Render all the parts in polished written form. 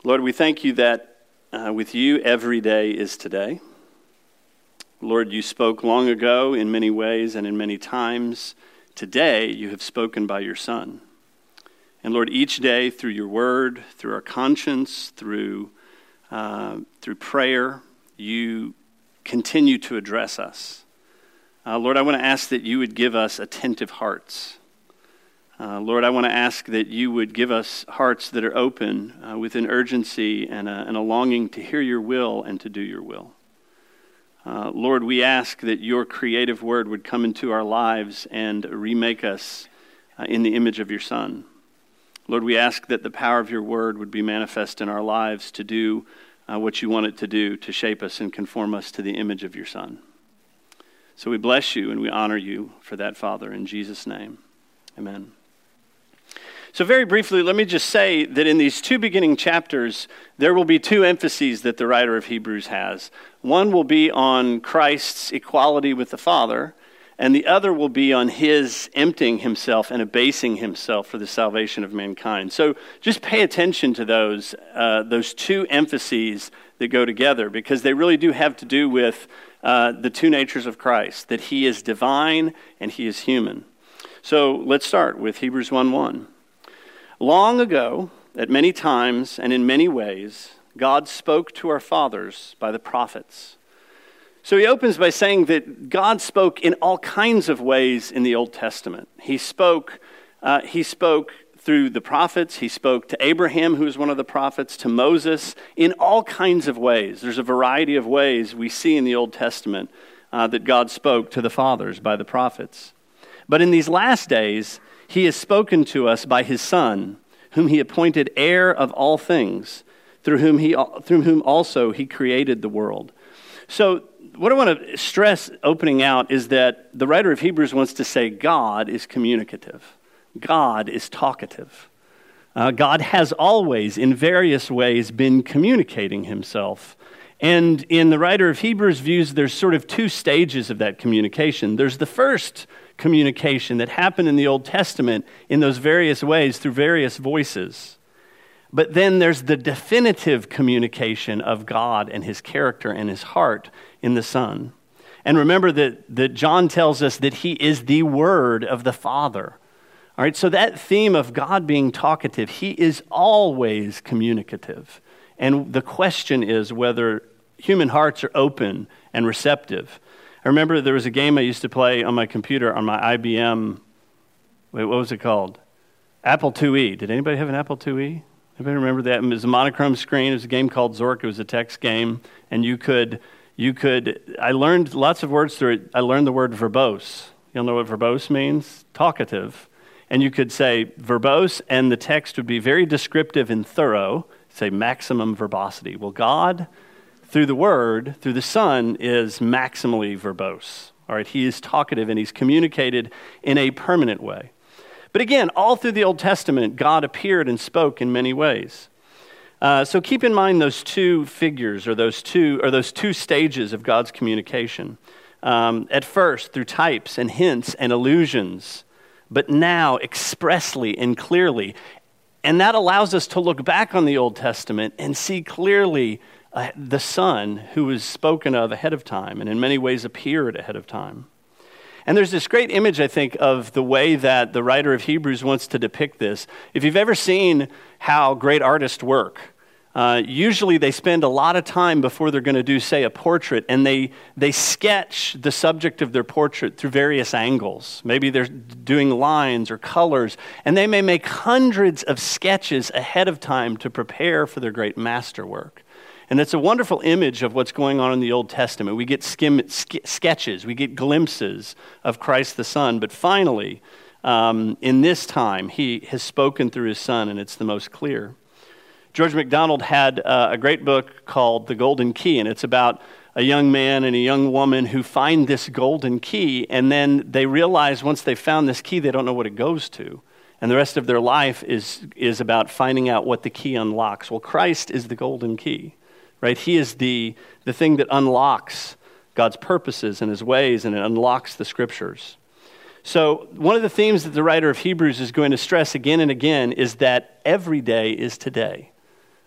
Lord, we thank you that with you every day is today. Lord, you spoke long ago in many ways and in many times. Today you have spoken by your Son. And Lord, each day through your word, through our conscience, through prayer, you continue to address us. Lord, I want to ask that you would give us attentive hearts. Lord, I want to ask that you would give us hearts that are open with an urgency and a longing to hear your will and to do your will. Lord, we ask that your creative word would come into our lives and remake us in the image of your Son. Lord, we ask that the power of your word would be manifest in our lives to do what you want it to do, to shape us and conform us to the image of your Son. So we bless you and we honor you for that, Father, in Jesus' name. Amen. So very briefly, let me just say that in these two beginning chapters, there will be two emphases that the writer of Hebrews has. One will be on Christ's equality with the Father, and the other will be on his emptying himself and abasing himself for the salvation of mankind. So just pay attention to those two emphases that go together, because they really do have to do with the two natures of Christ, that he is divine and he is human. So let's start with Hebrews 1:1. Long ago, at many times and in many ways, God spoke to our fathers by the prophets. So he opens by saying that God spoke in all kinds of ways in the Old Testament. He spoke through the prophets. He spoke to Abraham, who was one of the prophets, to Moses, in all kinds of ways. There's a variety of ways we see in the Old Testament that God spoke to the fathers by the prophets. But in these last days, he has spoken to us by his Son, whom he appointed heir of all things, through whom also he created the world. So what I want to stress opening out is that the writer of Hebrews wants to say God is communicative. God is talkative. God has always, in various ways, been communicating himself. And in the writer of Hebrews' views, there's sort of two stages of that communication. There's the first communication that happened in the Old Testament in those various ways through various voices. But then there's the definitive communication of God and his character and his heart in the Son. And remember that John tells us that he is the Word of the Father. All right, so that theme of God being talkative, he is always communicative. And the question is whether human hearts are open and receptive. I remember there was a game I used to play on my computer on my IBM, what was it called? Apple IIe. Did anybody have an Apple IIe? Anybody remember that? It was a monochrome screen. It was a game called Zork. It was a text game. And I learned lots of words through it. I learned the word verbose. You'll know what verbose means? Talkative. And you could say verbose, and the text would be very descriptive and thorough, say maximum verbosity. Well, God, through the Word, through the Son, is maximally verbose. All right, he is talkative and he's communicated in a permanent way. But again, all through the Old Testament, God appeared and spoke in many ways. So keep in mind those two figures or those two stages of God's communication. At first, through types and hints and allusions, but now expressly and clearly. And that allows us to look back on the Old Testament and see clearly the Son who was spoken of ahead of time and in many ways appeared ahead of time. And there's this great image, I think, of the way that the writer of Hebrews wants to depict this. If you've ever seen how great artists work, usually they spend a lot of time before they're going to do, say, a portrait, and they sketch the subject of their portrait through various angles. Maybe they're doing lines or colors, and they may make hundreds of sketches ahead of time to prepare for their great masterwork. And it's a wonderful image of what's going on in the Old Testament. We get sketches, we get glimpses of Christ the Son, but finally, in this time, he has spoken through his Son, and it's the most clear. George MacDonald had a great book called The Golden Key, and it's about a young man and a young woman who find this golden key, and then they realize once they've found this key, they don't know what it goes to. And the rest of their life is about finding out what the key unlocks. Well, Christ is the golden key, right? He is the thing that unlocks God's purposes and his ways, and it unlocks the scriptures. So one of the themes that the writer of Hebrews is going to stress again and again is that every day is today.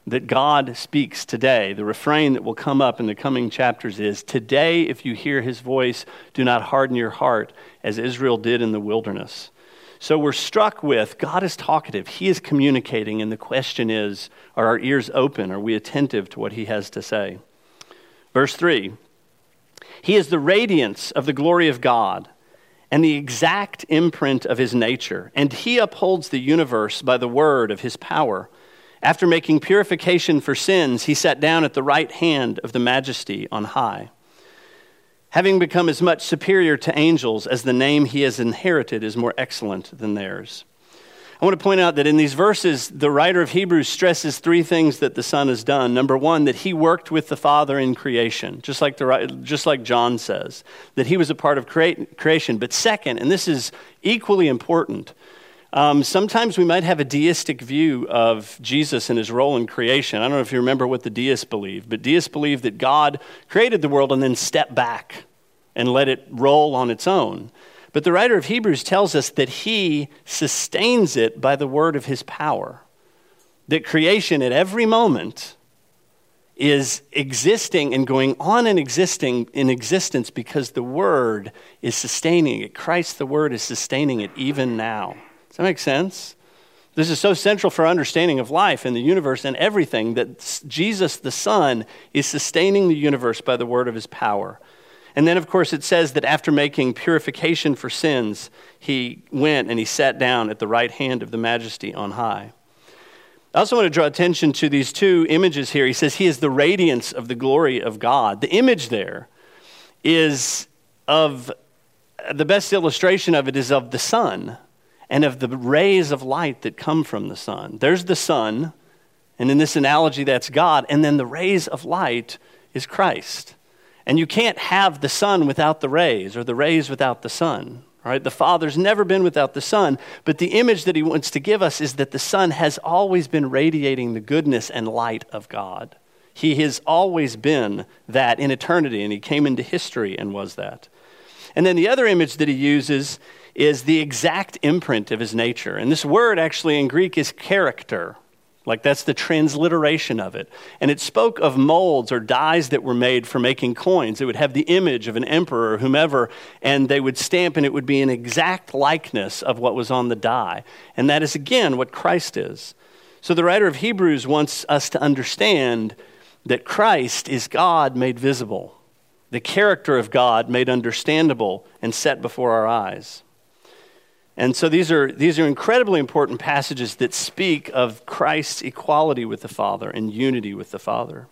that God speaks today. The refrain that will come up in the coming chapters is, "Today, if you hear his voice, do not harden your heart as Israel did in the wilderness." So we're struck with God is talkative. He is communicating. And the question is, are our ears open? Are we attentive to what he has to say? Verse 3, he is the radiance of the glory of God and the exact imprint of his nature. And he upholds the universe by the word of his power. After making purification for sins, he sat down at the right hand of the majesty on high. Having become as much superior to angels as the name he has inherited is more excellent than theirs. I want to point out that in these verses, the writer of Hebrews stresses three things that the Son has done. Number one, that he worked with the Father in creation, just like John says, that he was a part of creation. But second, and this is equally important, sometimes we might have a deistic view of Jesus and his role in creation. I don't know if you remember what the deists believe, but deists believe that God created the world and then stepped back and let it roll on its own. But the writer of Hebrews tells us that he sustains it by the word of his power. That creation at every moment is existing and going on and existing in existence because the word is sustaining it. Christ, the word, is sustaining it even now. Does that make sense? This is so central for our understanding of life and the universe and everything that Jesus, the Son, is sustaining the universe by the word of his power. And then, of course, it says that after making purification for sins, he went and he sat down at the right hand of the majesty on high. I also want to draw attention to these two images here. He says he is the radiance of the glory of God. The image there is of, the best illustration of it is of the sun and of the rays of light that come from the sun. There's the sun, and in this analogy, that's God, and then the rays of light is Christ. And you can't have the sun without the rays, or the rays without the sun. All right? The Father's never been without the Son, but the image that he wants to give us is that the Son has always been radiating the goodness and light of God. He has always been that in eternity, and he came into history and was that. And then the other image that he uses is the exact imprint of his nature. And this word actually in Greek is character. Like that's the transliteration of it. And it spoke of molds or dies that were made for making coins. It would have the image of an emperor or whomever, and they would stamp, and it would be an exact likeness of what was on the die. And that is, again, what Christ is. So the writer of Hebrews wants us to understand that Christ is God made visible, the character of God made understandable and set before our eyes. And so these are incredibly important passages that speak of Christ's equality with the Father and unity with the Father.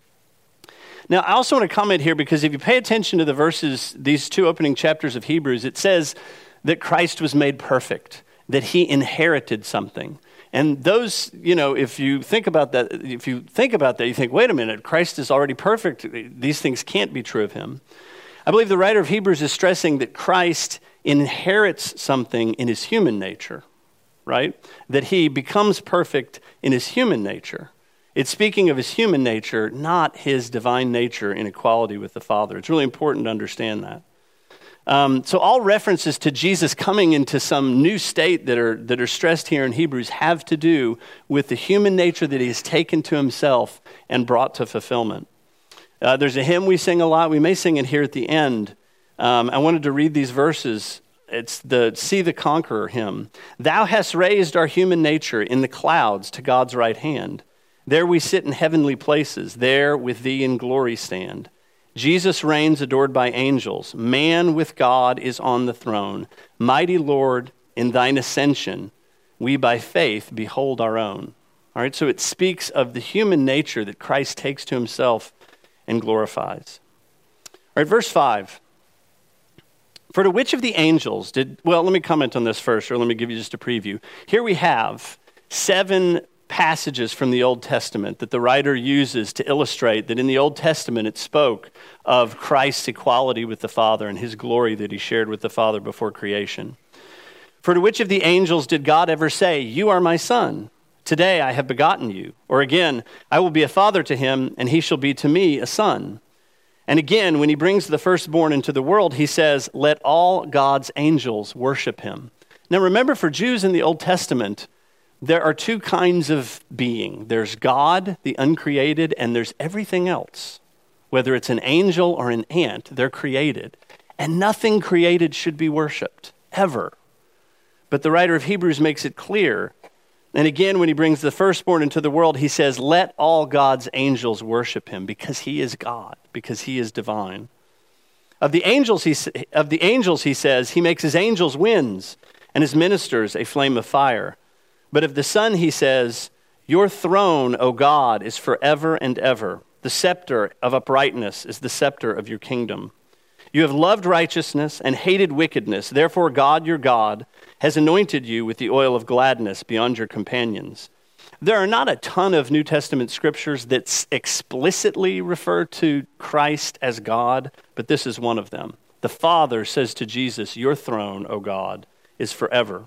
Now, I also want to comment here because if you pay attention to the verses, these two opening chapters of Hebrews, it says that Christ was made perfect, that he inherited something. And those, if you think about that, you think, wait a minute, Christ is already perfect. These things can't be true of him. I believe the writer of Hebrews is stressing that Christ inherits something in his human nature, right? That he becomes perfect in his human nature. It's speaking of his human nature, not his divine nature in equality with the Father. It's really important to understand that. So all references to Jesus coming into some new state that are stressed here in Hebrews have to do with the human nature that he has taken to himself and brought to fulfillment. There's a hymn we sing a lot. We may sing it here at the end. I wanted to read these verses. It's the See the Conqueror hymn. Thou hast raised our human nature in the clouds to God's right hand. There we sit in heavenly places. There with thee in glory stand. Jesus reigns adored by angels. Man with God is on the throne. Mighty Lord, in thine ascension, we by faith behold our own. All right, so it speaks of the human nature that Christ takes to himself and glorifies. All right, verse 5. For to which of the angels let me comment on this first, or let me give you just a preview. Here we have 7 passages from the Old Testament that the writer uses to illustrate that in the Old Testament it spoke of Christ's equality with the Father and his glory that he shared with the Father before creation. For to which of the angels did God ever say, "You are my son, today I have begotten you"? Or again, "I will be a father to him, and he shall be to me a son"? And again, when he brings the firstborn into the world, he says, "Let all God's angels worship him." Now remember, for Jews in the Old Testament, there are two kinds of being. There's God, the uncreated, and there's everything else. Whether it's an angel or an ant, they're created. And nothing created should be worshiped, ever. But the writer of Hebrews makes it clear. And again, when he brings the firstborn into the world, he says, let all God's angels worship him because he is God, because he is divine. Of the angels, he says, he makes his angels winds and his ministers a flame of fire. But of the Son, he says, your throne, O God, is forever and ever. The scepter of uprightness is the scepter of your kingdom. You have loved righteousness and hated wickedness. Therefore, God, your God, has anointed you with the oil of gladness beyond your companions. There are not a ton of New Testament scriptures that explicitly refer to Christ as God, but this is one of them. The Father says to Jesus, your throne, O God, is forever.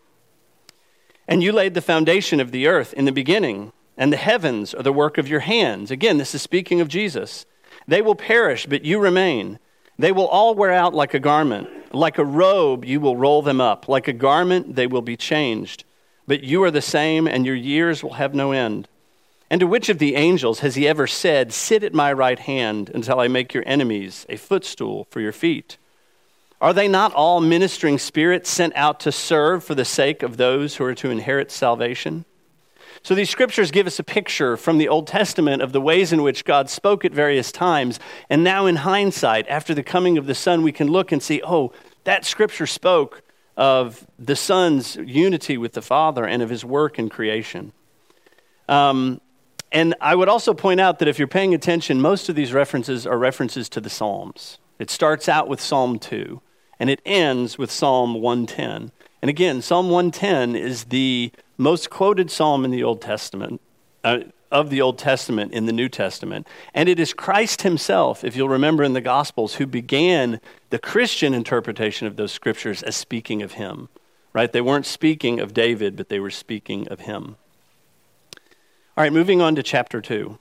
And you laid the foundation of the earth in the beginning, and the heavens are the work of your hands. Again, this is speaking of Jesus. They will perish, but you remain. They will all wear out like a garment. Like a robe, you will roll them up. Like a garment, they will be changed. But you are the same, and your years will have no end. And to which of the angels has he ever said, sit at my right hand until I make your enemies a footstool for your feet? Are they not all ministering spirits sent out to serve for the sake of those who are to inherit salvation? So these scriptures give us a picture from the Old Testament of the ways in which God spoke at various times. And now in hindsight, after the coming of the Son, we can look and see, oh, that scripture spoke of the Son's unity with the Father and of his work in creation. And I would also point out that if you're paying attention, most of these references are references to the Psalms. It starts out with Psalm 2, and it ends with Psalm 110. And again, Psalm 110 is the most quoted psalm in the Old Testament, of the Old Testament in the New Testament. And it is Christ himself, if you'll remember in the Gospels, who began the Christian interpretation of those scriptures as speaking of him, right? They weren't speaking of David, but they were speaking of him. All right, moving on to chapter 2.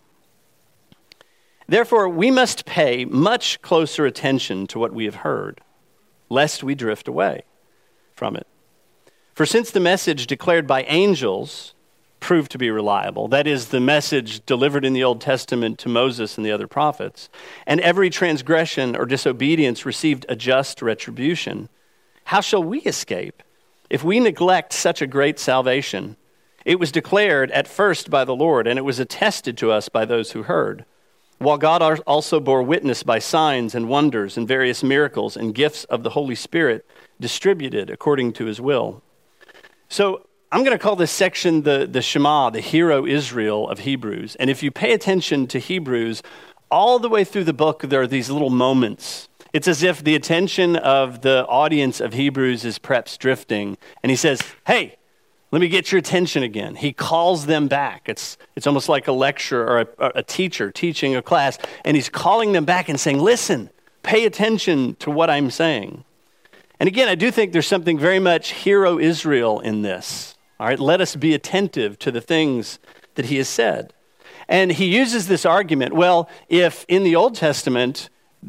Therefore, we must pay much closer attention to what we have heard, lest we drift away from it. For since the message declared by angels proved to be reliable, that is, the message delivered in the Old Testament to Moses and the other prophets, and every transgression or disobedience received a just retribution, how shall we escape if we neglect such a great salvation? It was declared at first by the Lord, and it was attested to us by those who heard, while God also bore witness by signs and wonders and various miracles and gifts of the Holy Spirit distributed according to his will. So I'm going to call this section the Shema, the Hero Israel of Hebrews. And if you pay attention to Hebrews, all the way through the book, there are these little moments. It's as if the attention of the audience of Hebrews is perhaps drifting. And he says, hey, let me get your attention again. He calls them back. It's almost like a lecturer or a teacher teaching a class. And he's calling them back and saying, listen, pay attention to what I'm saying. And again, I do think there's something very much Hero Israel in this. All right, let us be attentive to the things that he has said. And he uses this argument, well, if in the Old Testament,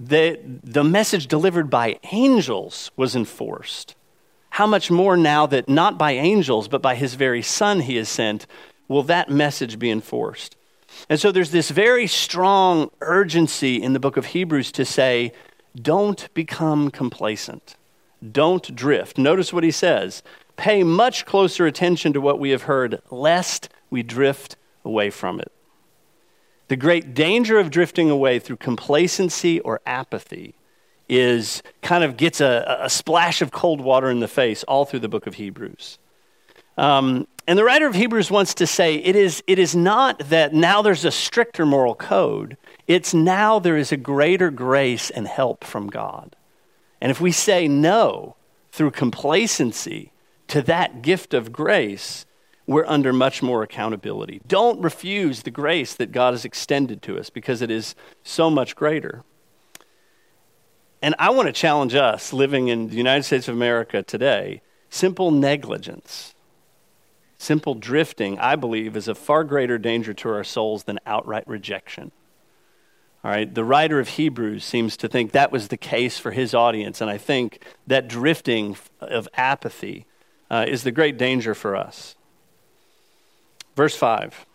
the message delivered by angels was enforced, how much more now that not by angels, but by his very Son he has sent, will that message be enforced? And so there's this very strong urgency in the book of Hebrews to say, don't become complacent. Don't drift. Notice what he says. Pay much closer attention to what we have heard, lest we drift away from it. The great danger of drifting away through complacency or apathy is kind of gets a splash of cold water in the face all through the book of Hebrews. And the writer of Hebrews wants to say it is not that now there's a stricter moral code. It's now there is a greater grace and help from God. And if we say no through complacency to that gift of grace, we're under much more accountability. Don't refuse the grace that God has extended to us because it is so much greater. And I want to challenge us living in the United States of America today. Simple negligence, simple drifting, I believe, is a far greater danger to our souls than outright rejection. All right, the writer of Hebrews seems to think that was the case for his audience, and I think that drifting of apathy is the great danger for us. Verse 5.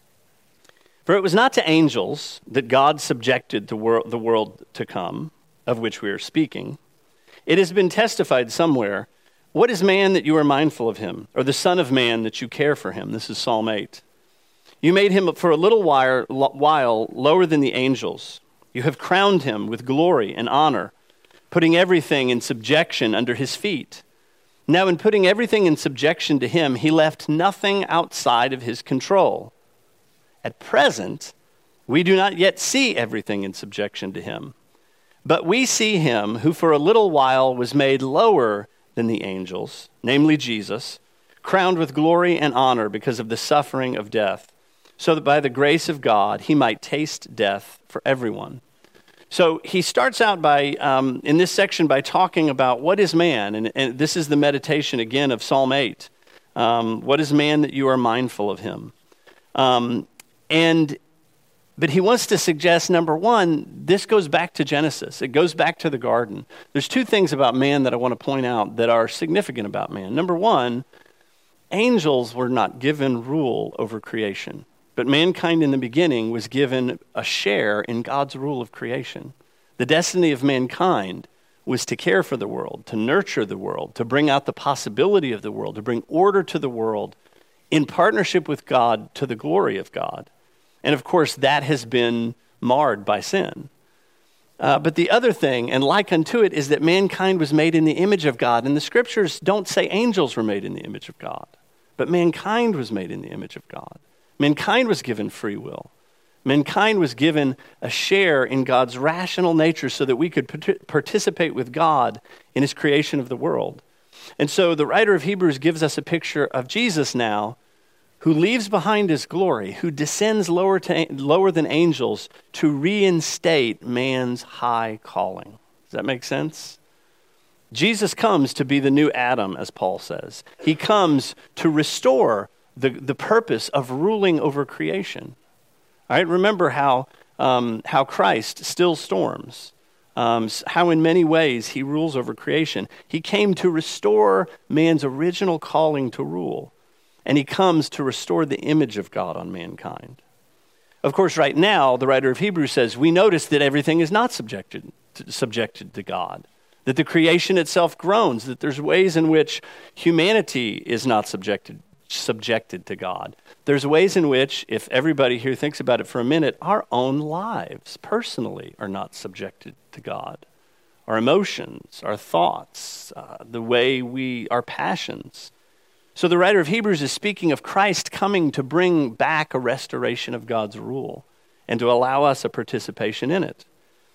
For it was not to angels that God subjected the world to come, of which we are speaking. It has been testified somewhere, what is man that you are mindful of him, or the son of man that you care for him? This is Psalm 8. You made him for a little while lower than the angels. You have crowned him with glory and honor, putting everything in subjection under his feet. Now, in putting everything in subjection to him, he left nothing outside of his control. At present, we do not yet see everything in subjection to him. But we see him who for a little while was made lower than the angels, namely Jesus, crowned with glory and honor because of the suffering of death, so that by the grace of God he might taste death for everyone. So he starts out by, in this section, by talking about what is man, and this is the meditation again of Psalm 8. What is man that you are mindful of him? But he wants to suggest, number one, this goes back to Genesis. It goes back to the garden. There's two things about man that I want to point out that are significant about man. Number one, angels were not given rule over creation. But mankind in the beginning was given a share in God's rule of creation. The destiny of mankind was to care for the world, to nurture the world, to bring out the possibility of the world, to bring order to the world in partnership with God to the glory of God. And of course, that has been marred by sin. But the other thing, and like unto it, is that mankind was made in the image of God. And the scriptures don't say angels were made in the image of God, but mankind was made in the image of God. Mankind was given free will. Mankind was given a share in God's rational nature so that we could participate with God in his creation of the world. And so the writer of Hebrews gives us a picture of Jesus now, who leaves behind his glory, who descends lower than angels to reinstate man's high calling. Does that make sense? Jesus comes to be the new Adam, as Paul says. He comes to restore the purpose of ruling over creation. All right, remember how Christ still storms, how in many ways he rules over creation. He came to restore man's original calling to rule, and he comes to restore the image of God on mankind. Of course, right now, the writer of Hebrews says, we notice that everything is not subjected to God, that the creation itself groans, that there's ways in which humanity is not subjected to God. There's ways in which, if everybody here thinks about it for a minute, our own lives personally are not subjected to God. Our emotions, our thoughts, our passions. So the writer of Hebrews is speaking of Christ coming to bring back a restoration of God's rule and to allow us a participation in it.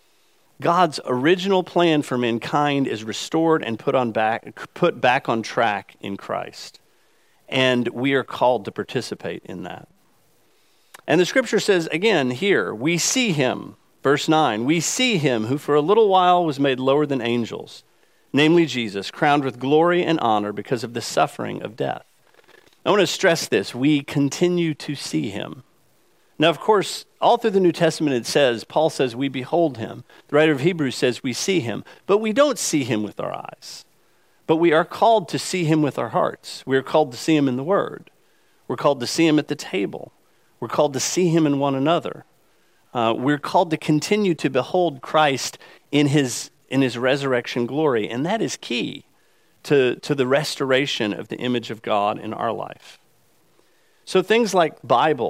God's original plan for mankind is restored and put back on track in Christ. And we are called to participate in that. And the scripture says, again, here, we see him, verse 9, we see him who for a little while was made lower than angels, namely Jesus, crowned with glory and honor because of the suffering of death. I want to stress this. We continue to see him. Now, of course, all through the New Testament Paul says we behold him. The writer of Hebrews says we see him, but we don't see him with our eyes. But we are called to see him with our hearts. We are called to see him in the Word. We're called to see him at the table. We're called to see him in one another. We're called to continue to behold Christ in his resurrection glory, and that is key to the restoration of the image of God in our life. So things like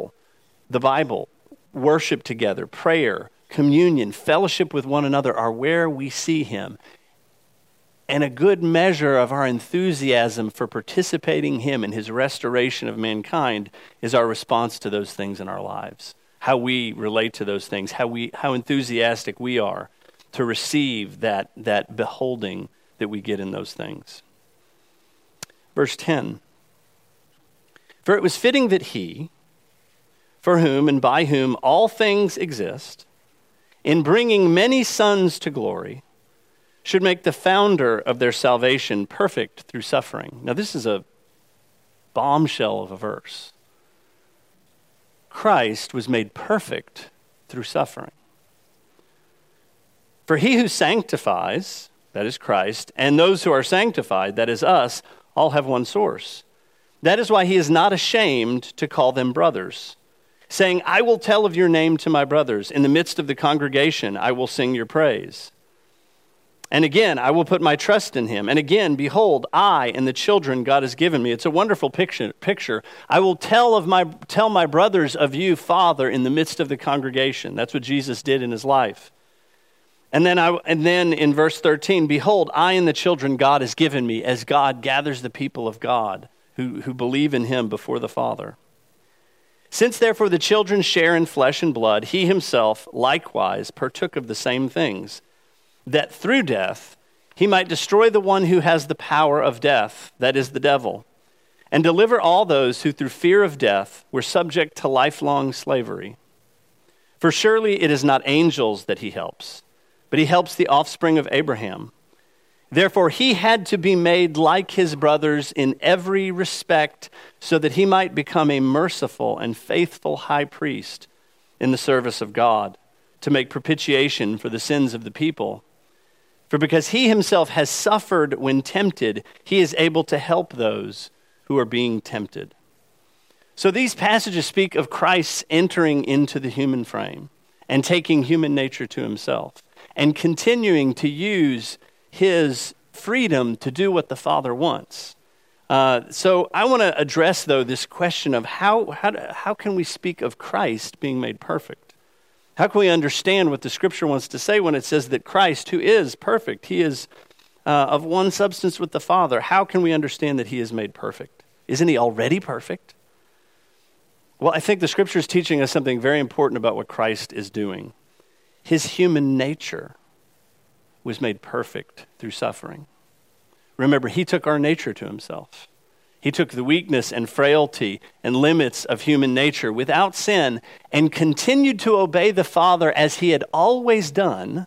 the Bible, worship together, prayer, communion, fellowship with one another are where we see him. And a good measure of our enthusiasm for participating him in his restoration of mankind is our response to those things in our lives. How we relate to those things, how enthusiastic we are to receive that beholding that we get in those things. Verse 10. For it was fitting that he, for whom and by whom all things exist, in bringing many sons to glory, should make the founder of their salvation perfect through suffering. Now, this is a bombshell of a verse. Christ was made perfect through suffering. For he who sanctifies, that is Christ, and those who are sanctified, that is us, all have one source. That is why he is not ashamed to call them brothers, saying, I will tell of your name to my brothers. In the midst of the congregation, I will sing your praise. And again, I will put my trust in him. And again, behold, I and the children God has given me. It's a wonderful picture. I will tell my brothers of you, Father, in the midst of the congregation. That's what Jesus did in his life. And then in verse 13, behold, I and the children God has given me, as God gathers the people of God who believe in him before the Father. Since therefore the children share in flesh and blood, he himself likewise partook of the same things, that through death he might destroy the one who has the power of death, that is the devil, and deliver all those who through fear of death were subject to lifelong slavery. For surely it is not angels that he helps, but he helps the offspring of Abraham. Therefore he had to be made like his brothers in every respect, so that he might become a merciful and faithful high priest in the service of God, to make propitiation for the sins of the people. For because he himself has suffered when tempted, he is able to help those who are being tempted. So these passages speak of Christ entering into the human frame and taking human nature to himself and continuing to use his freedom to do what the Father wants. So I want to address, though, this question of how can we speak of Christ being made perfect? How can we understand what the Scripture wants to say when it says that Christ, who is perfect, he is of one substance with the Father? How can we understand that he is made perfect? Isn't he already perfect? Well, I think the Scripture is teaching us something very important about what Christ is doing. His human nature was made perfect through suffering. Remember, he took our nature to himself. He took the weakness and frailty and limits of human nature without sin and continued to obey the Father as he had always done,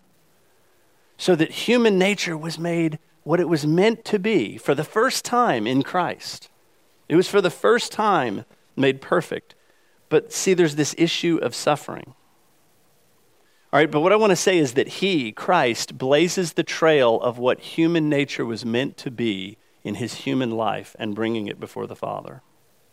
so that human nature was made what it was meant to be for the first time in Christ. It was for the first time made perfect. But see, there's this issue of suffering. All right, but what I want to say is that he, Christ, blazes the trail of what human nature was meant to be in his human life and bringing it before the Father.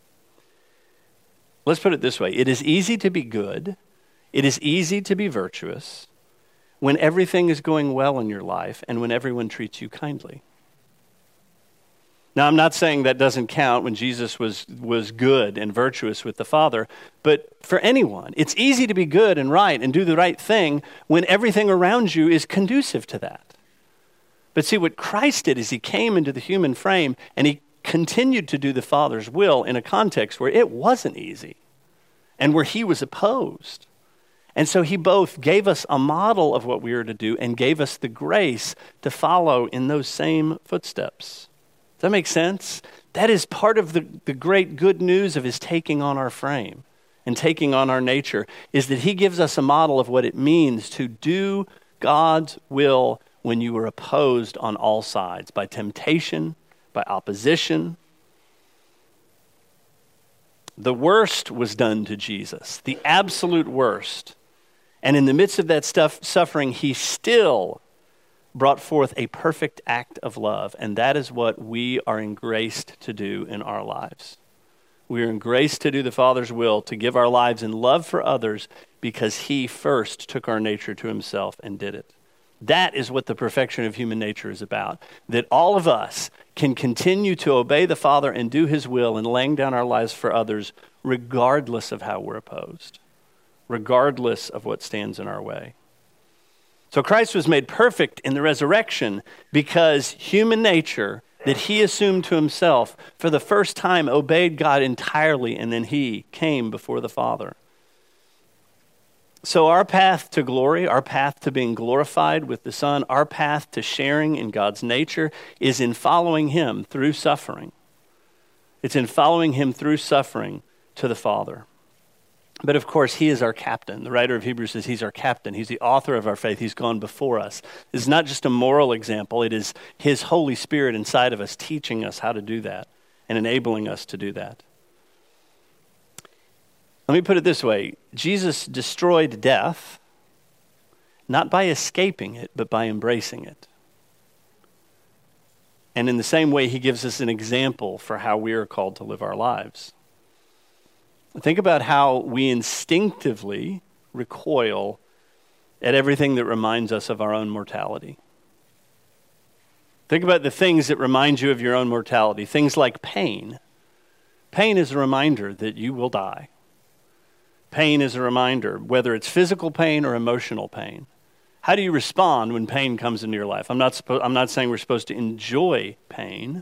Let's put it this way. It is easy to be good. It is easy to be virtuous when everything is going well in your life and when everyone treats you kindly. Now, I'm not saying that doesn't count when Jesus was good and virtuous with the Father, but for anyone, it's easy to be good and right and do the right thing when everything around you is conducive to that. But see, what Christ did is he came into the human frame and he continued to do the Father's will in a context where it wasn't easy and where he was opposed. And so he both gave us a model of what we are to do and gave us the grace to follow in those same footsteps. Does that make sense? That is part of the great good news of his taking on our frame and taking on our nature, is that he gives us a model of what it means to do God's will when you are opposed on all sides, by temptation, by opposition. The worst was done to Jesus, the absolute worst. And in the midst of that suffering, he still brought forth a perfect act of love. And that is what we are engraced to do in our lives. We are engraced to do the Father's will, to give our lives in love for others, because he first took our nature to himself and did it. That is what the perfection of human nature is about. That all of us can continue to obey the Father and do his will and laying down our lives for others, regardless of how we're opposed, regardless of what stands in our way. So Christ was made perfect in the resurrection because human nature that he assumed to himself for the first time obeyed God entirely, and then he came before the Father. So our path to glory, our path to being glorified with the Son, our path to sharing in God's nature is in following him through suffering. It's in following him through suffering to the Father. But of course, he is our captain. The writer of Hebrews says he's our captain. He's the author of our faith. He's gone before us. This is not just a moral example. It is his Holy Spirit inside of us teaching us how to do that and enabling us to do that. Let me put it this way. Jesus destroyed death, not by escaping it, but by embracing it. And in the same way, he gives us an example for how we are called to live our lives. Think about how we instinctively recoil at everything that reminds us of our own mortality. Think about the things that remind you of your own mortality. Things like pain. Pain is a reminder that you will die. Pain is a reminder, whether it's physical pain or emotional pain. How do you respond when pain comes into your life? I'm not saying we're supposed to enjoy pain,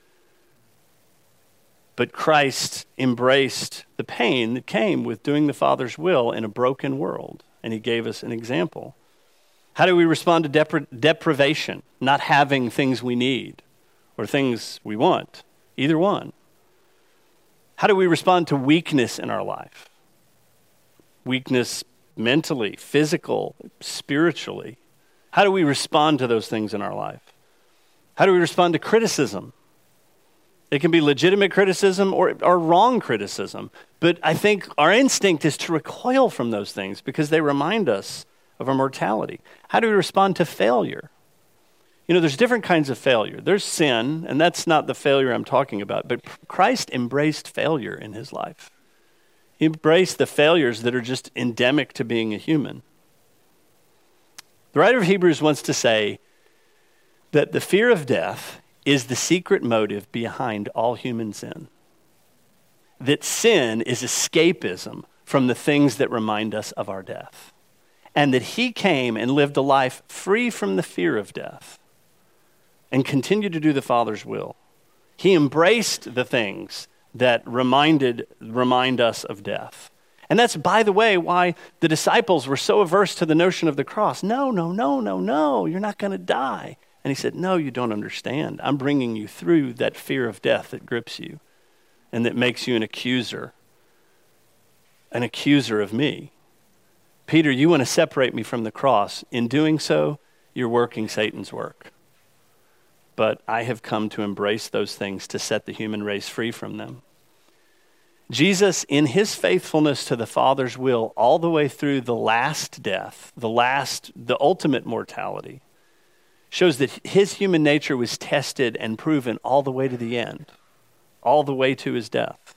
but Christ embraced the pain that came with doing the Father's will in a broken world, and he gave us an example. How do we respond to deprivation, not having things we need or things we want? Either one. How do we respond to weakness in our life? Weakness mentally, physical, spiritually. How do we respond to those things in our life? How do we respond to criticism? It can be legitimate criticism or wrong criticism. But I think our instinct is to recoil from those things because they remind us of our mortality. How do we respond to failure? You know, there's different kinds of failure. There's sin, and that's not the failure I'm talking about. But Christ embraced failure in his life. He embraced the failures that are just endemic to being a human. The writer of Hebrews wants to say that the fear of death is the secret motive behind all human sin. That sin is escapism from the things that remind us of our death. And that he came and lived a life free from the fear of death and continued to do the Father's will. He embraced the things that remind us of death. And that's, by the way, why the disciples were so averse to the notion of the cross. No, you're not going to die. And he said, no, you don't understand. I'm bringing you through that fear of death that grips you and that makes you an accuser of me. Peter, you want to separate me from the cross. In doing so, you're working Satan's work. But I have come to embrace those things to set the human race free from them. Jesus, in his faithfulness to the Father's will, all the way through the last death, the ultimate mortality, shows that his human nature was tested and proven all the way to the end, all the way to his death.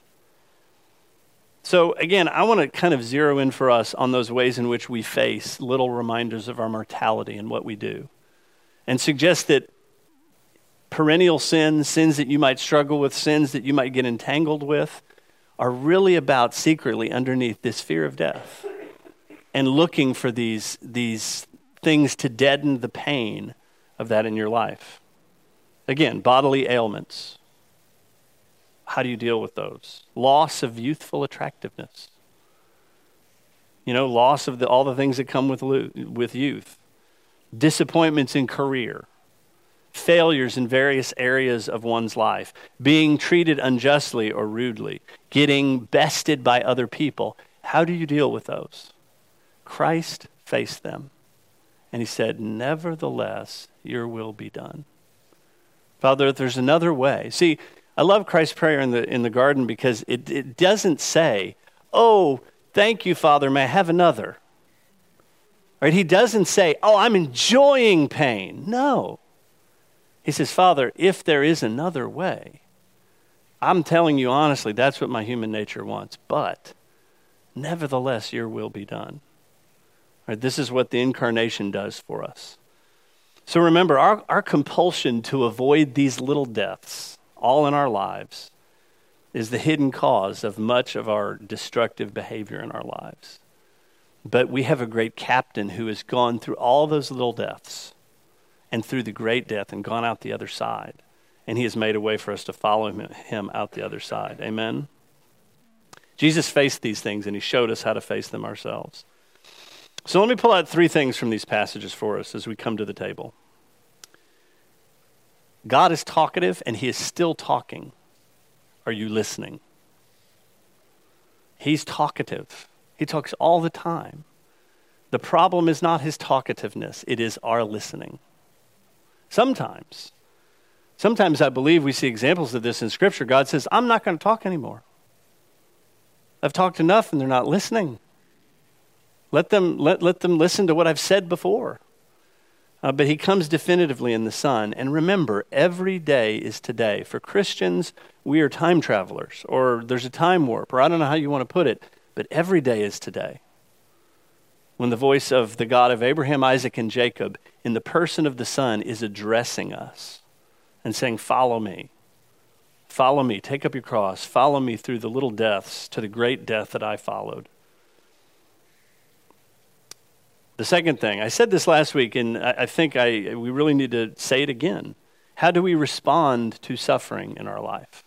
So again, I want to kind of zero in for us on those ways in which we face little reminders of our mortality and what we do, and suggest that perennial sins that you might struggle with, sins that you might get entangled with, are really about secretly underneath this fear of death and looking for these things to deaden the pain of that in your life. Again, bodily ailments. How do you deal with those? Loss of youthful attractiveness. Loss of all the things that come with youth. Disappointments in career. Failures in various areas of one's life, being treated unjustly or rudely, getting bested by other people. How do you deal with those? Christ faced them, and he said, nevertheless, your will be done. Father, if there's another way. See, I love Christ's prayer in the garden because it doesn't say, oh, thank you, Father, may I have another? Right? He doesn't say, oh, I'm enjoying pain. No. He says, Father, if there is another way, I'm telling you honestly, that's what my human nature wants. But nevertheless, your will be done. Right, this is what the incarnation does for us. So remember, our compulsion to avoid these little deaths, all in our lives, is the hidden cause of much of our destructive behavior in our lives. But we have a great captain who has gone through all those little deaths and through the great death and gone out the other side. And he has made a way for us to follow him out the other side. Amen? Jesus faced these things and he showed us how to face them ourselves. So let me pull out 3 things from these passages for us as we come to the table. God is talkative and he is still talking. Are you listening? He's talkative. He talks all the time. The problem is not his talkativeness. It is our listening. Sometimes I believe we see examples of this in Scripture. God says, I'm not going to talk anymore. I've talked enough and they're not listening. Let them listen to what I've said before. But he comes definitively in the Son. And remember, every day is today. For Christians, we are time travelers, or there's a time warp, or I don't know how you want to put it, but every day is today. When the voice of the God of Abraham, Isaac, and Jacob, in the person of the Son, is addressing us and saying, follow me. Follow me. Take up your cross. Follow me through the little deaths to the great death that I followed. The second thing, I said this last week, and I think we really need to say it again. How do we respond to suffering in our life?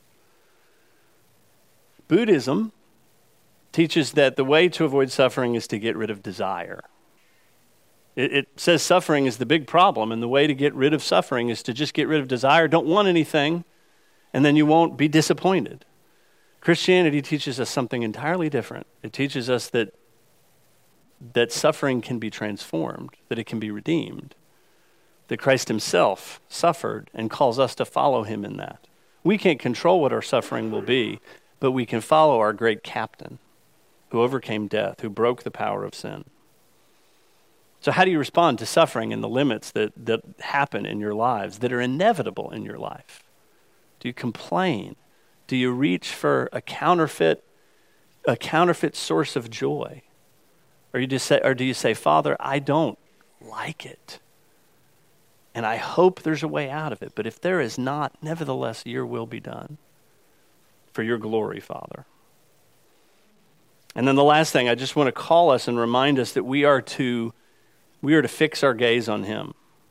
Buddhism teaches that the way to avoid suffering is to get rid of desire. It says suffering is the big problem, and the way to get rid of suffering is to just get rid of desire. Don't want anything, and then you won't be disappointed. Christianity teaches us something entirely different. It teaches us that suffering can be transformed, that it can be redeemed, that Christ himself suffered and calls us to follow him in that. We can't control what our suffering will be, but we can follow our great captain who overcame death, who broke the power of sin. So how do you respond to suffering and the limits that happen in your lives, that are inevitable in your life? Do you complain? Do you reach for a counterfeit source of joy? Or do you say, Father, I don't like it, and I hope there's a way out of it, but if there is not, nevertheless, your will be done for your glory, Father. And then the last thing, I just want to call us and remind us that we are to fix our gaze on him.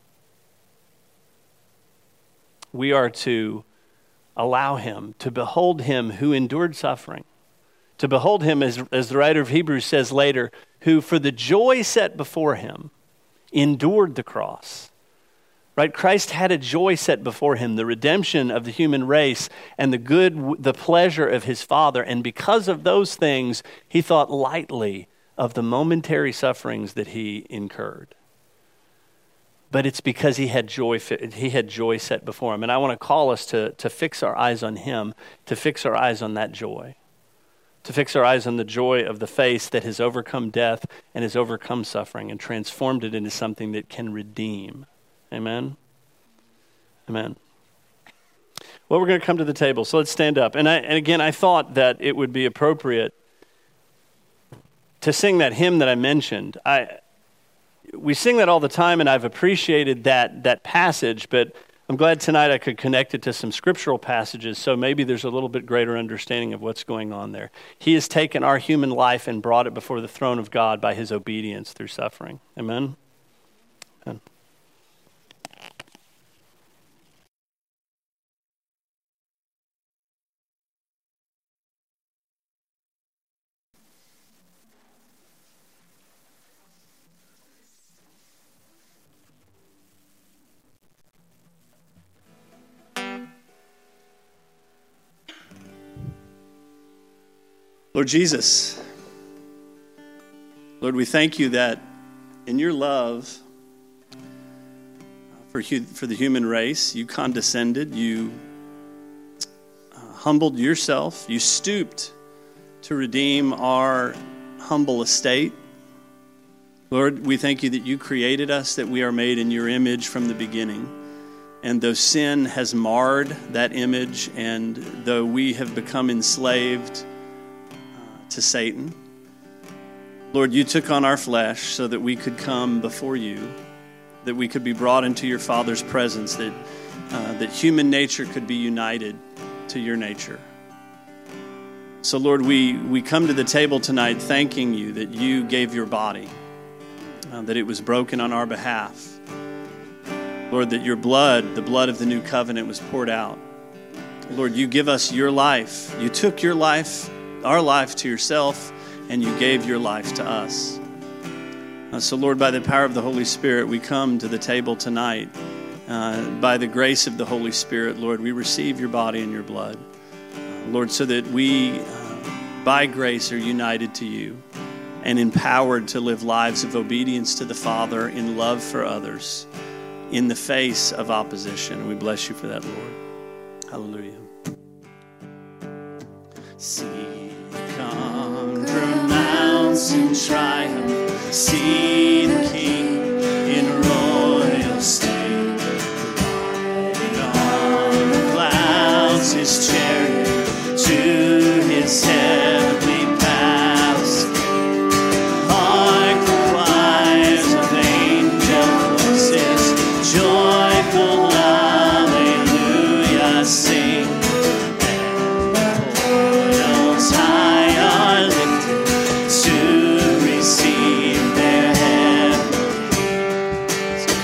We are to allow him, to behold him who endured suffering, to behold him, as the writer of Hebrews says later, who for the joy set before him endured the cross. Right? Christ had a joy set before him, the redemption of the human race and the pleasure of his Father. And because of those things, he thought lightly of the momentary sufferings that he incurred. But it's because he had joy set before him. And I want to call us to fix our eyes on him, to fix our eyes on that joy, to fix our eyes on the joy of the face that has overcome death and has overcome suffering and transformed it into something that can redeem. Amen? Amen. Well, we're going to come to the table, so let's stand up. And again, I thought that it would be appropriate to sing that hymn that I mentioned. We sing that all the time, and I've appreciated that passage, but I'm glad tonight I could connect it to some scriptural passages, so maybe there's a little bit greater understanding of what's going on there. He has taken our human life and brought it before the throne of God by his obedience through suffering. Amen? Amen. Lord Jesus, Lord, we thank you that in your love for the human race, you condescended, you humbled yourself, you stooped to redeem our humble estate. Lord, we thank you that you created us, that we are made in your image from the beginning. And though sin has marred that image, and though we have become enslaved to Satan, Lord, you took on our flesh so that we could come before you, that we could be brought into your Father's presence, that human nature could be united to your nature. So, Lord, we come to the table tonight thanking you that you gave your body, that it was broken on our behalf. Lord, that your blood, the blood of the new covenant, was poured out. Lord, you give us your life. You took your life, our life, to yourself, and you gave your life to us. So, Lord, by the power of the Holy Spirit, we come to the table tonight. By the grace of the Holy Spirit, Lord, we receive your body and your blood. Lord, so that we, by grace, are united to you and empowered to live lives of obedience to the Father in love for others in the face of opposition. We bless you for that, Lord. Hallelujah. See, conquer mountains in triumph. See the King in royal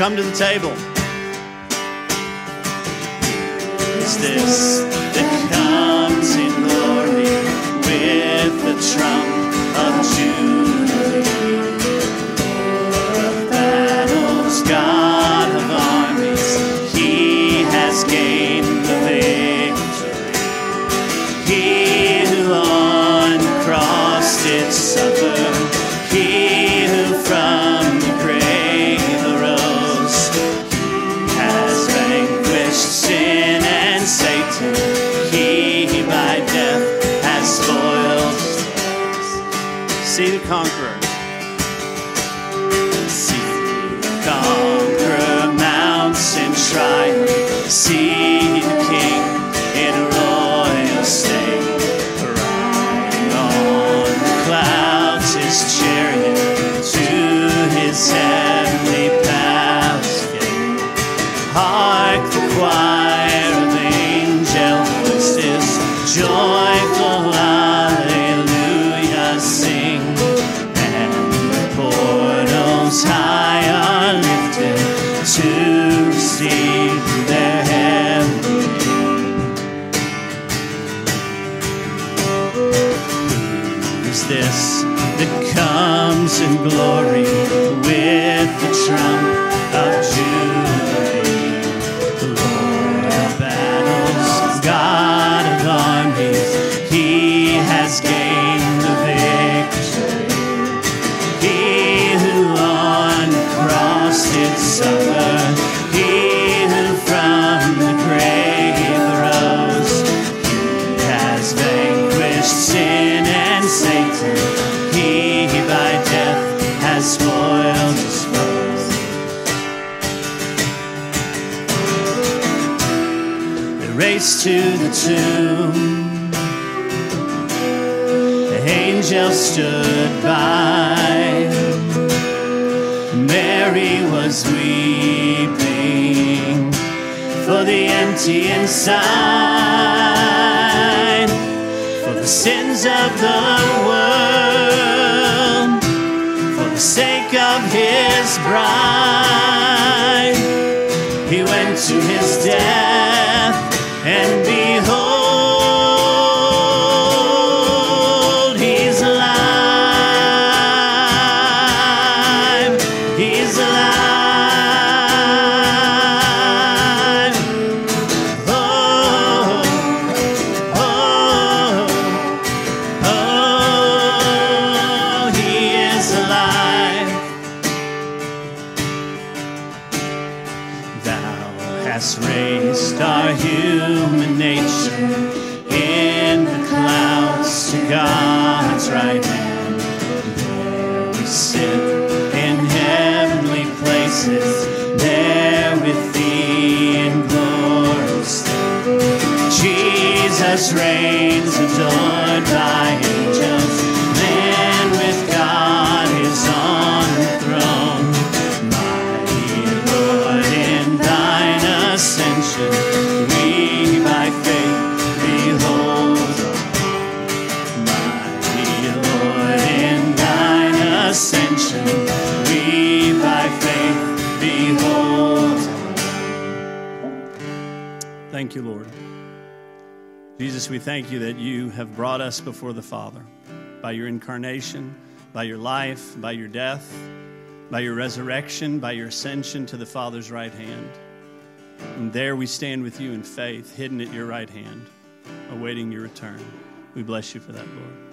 come to the table. Is this that comes in glory with the trump of Jubilee? Lord of battles, God of armies, he has gained the victory. He who on the cross did suffer, he who from the grave arose, has vanquished sin and Satan. He by death has spoiled. See the conqueror. See the conqueror mounts in triumph. See the king in royal state, riding on the clouds his chariot to his heavenly palace gate. Hark the choir of angel voices, joyful hallelujah sing, and the portals high are lifted to receive their heavenly King. Who is this that comes in glory with the trump of Jubilee? The Lord of battles, God of armies, he has gained the victory. He who on the cross did suffer, he who from the grave arose, he has vanquished sin and Satan. He by death has spoiled his foes. They race to the tomb. The angel stood by. Mary was weeping for the empty inside, for the sins of the world, for the sake of his bride. He went to his death, and behold, he's alive. He's alive. Oh, oh, oh, he is alive. Thou hast raised our human nature in the clouds to God's right hand. There we sit in heavenly places, there with thee in glory state. Jesus reigns, adored by angels, man with God is on the throne. Mighty Lord, in thine ascension, we by faith behold. Mighty Lord, in thine ascension, we by faith behold. Thank you, Lord. Jesus, we thank you that you have brought us before the Father by your incarnation, by your life, by your death, by your resurrection, by your ascension to the Father's right hand. And there we stand with you in faith, hidden at your right hand, awaiting your return. We bless you for that, Lord.